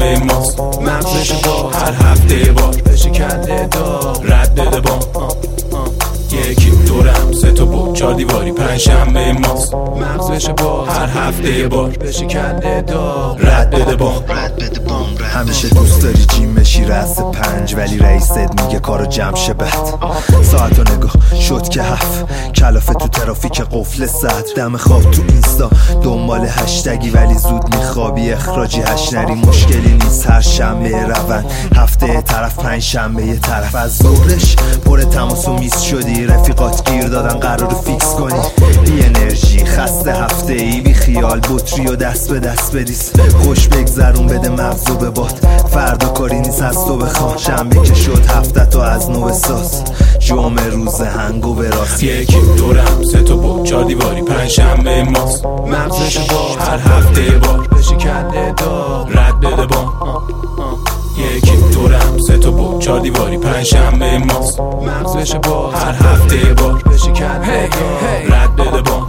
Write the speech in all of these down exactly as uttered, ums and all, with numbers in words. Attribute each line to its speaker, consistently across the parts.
Speaker 1: شنبه ماست. مغزش با هر هفته بار بشه کنده دار رد بده بام. یکی دورم سه تا بود چار دیواری پنج شنبه ماست. مغزش با هر هفته بار بشه کنده دار رد بده بام.
Speaker 2: همیشه دوست داری جیم بشی رأس پنج، ولی رئیست میگه کارو جمع شه بد. ساعتو نگاه شد که هفت، کلافه تو ترافیک قفل صد. دم خواب تو اینستا دنبال هشتگی، ولی زود میخوابی اخراجی هشنری. مشکلی نیست هر شنبه روند، هفته طرف پنج شنبه یه طرف. از ظهرش پر تماس و میز شدی، رفیقات گیر دادن قرار فیکس کنی. بی انرژی خسته هفته ای، بی خیال بطری و دست به دست بدیس. خوش بگذرون بده مغزو به باد، فردا کاری نیست از تو بخواه. شنبه که شد هفته تو از نو بساز، جمعه روز هنگو به راست.
Speaker 1: یکی دورم سه تا بود چار دیواری پنج شنبه ماست. مغزش با هر هفته بار بشه کنده دار رد بده بام. یکی دورم سه تا بود چار دیواری پنج شنبه ماست. مغزش با هر هفته بار بشه کنده دار رد بده بام.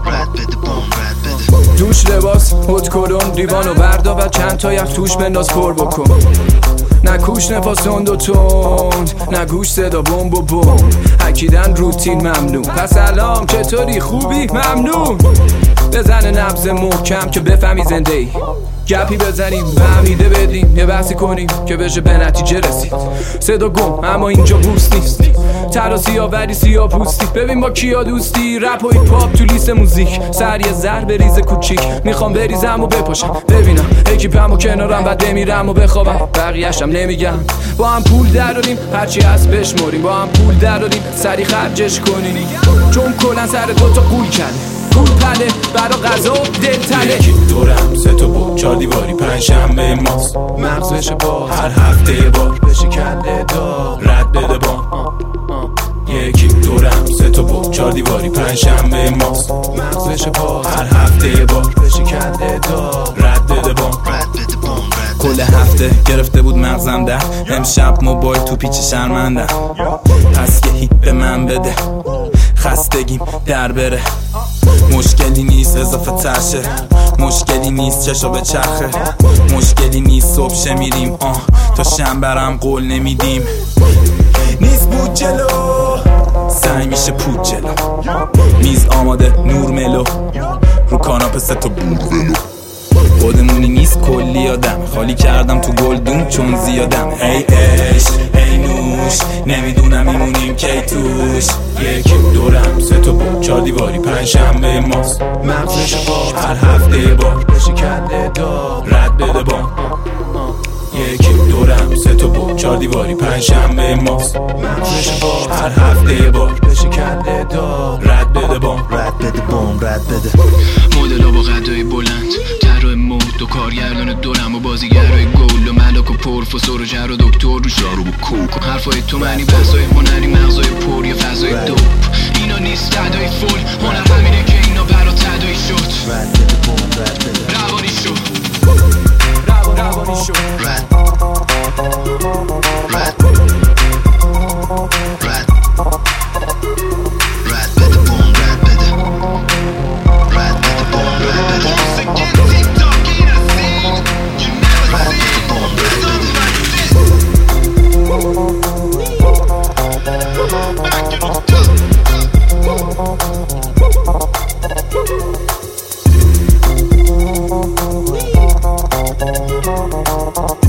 Speaker 3: دوش لباس هد کلون دیوانو بردا و چند تا یخ توش بنداز پر بکن. نه کوش نفاس تند و تند، نه گوش صدا بمب و بمب. اکیدن روتین ممنون، پس سلام چطوری خوبی ممنون. بزنه نبض محکم که بفهمی زنده ای، گپی بزنیم فهمیده بدیم، یه بحثی کنیم که بشه به نتیجه رسید. صدا گم اما اینجا بوست نیست، ترا سیاه ولی سیاه پوستی. ببین با کیا دوستی، رپ و هیپ هاپ تو لیست موزیک. سر یه ذر بریز کوچیک، میخوام بریزم و بپاشم. ببینم اکیپم و کنارم بعد بمیرم و بخوابم، بقیه‌شم نمیگم. با هم پول دراریم هرچی هست بشمریم، با هم پول دراریم سری خرجش کنیم. چون کلن سر دوتا قول کرده، پول پله برا غذا و دل تله.
Speaker 1: یکی دورم سه تا بود چار دیواری پنج شنبه ماست. مغزش با هر هفته بار بشه کنده دار رد بده بام. یکی دورم سه تا بود چار دیواری پنج شنبه ماست. مغزش با هر هفته بار بشه کنده دار رد بده بام.
Speaker 4: کل هفته گرفته بود مغزم ده، امشب موبایل تو پیچ شرمنده. پس یه هیت به من بده، خستگیم در بره. مشکلی نیست اضافه ترشه، مشکلی نیست چشا به چرخه. مشکلی نیست صبح شه میریم آه تا شنبرم قول نمیدیم. نیست بود جلو سعی میشه پود جلو، میز آماده نور ملو، رو کاناپه سه تا بود ولو. خودمونی نیست کلی آدم، خالی کردم تو گلدون چون زیادم. ای عشق ای نوش نمیدونم میمونیم کی توش.
Speaker 1: یکی دورم سه تا بود چار دیواری پنج شنبه ماست. مغزش با هر هفته بار بشه کنده دار رد بده بام. یکی دورم سه تا بود چار دیواری پنج شنبه ماست. مغزش با هر هفته بار بشه کنده دار رد بده بام.
Speaker 2: رد بده بام رد بده.
Speaker 5: مدلا با قدای بلند، طراح مود و کارگردان دورم و بازیگرای گل و ملاک و پروفسور و جر و دکتر رو شهر و کوک. حرفای تو معنی بحثای هنری، مغزای پر یا فضای دوپ. اینا نیست تدایی فول، هنر همینه که اینا برا تدایی شد.
Speaker 2: رد بده بام رد بده.
Speaker 5: روانی شد
Speaker 3: روانی شد
Speaker 5: رد رد رد رد بده بوم رد بده رد بده بوم رد بده رد بده بوم رد بده.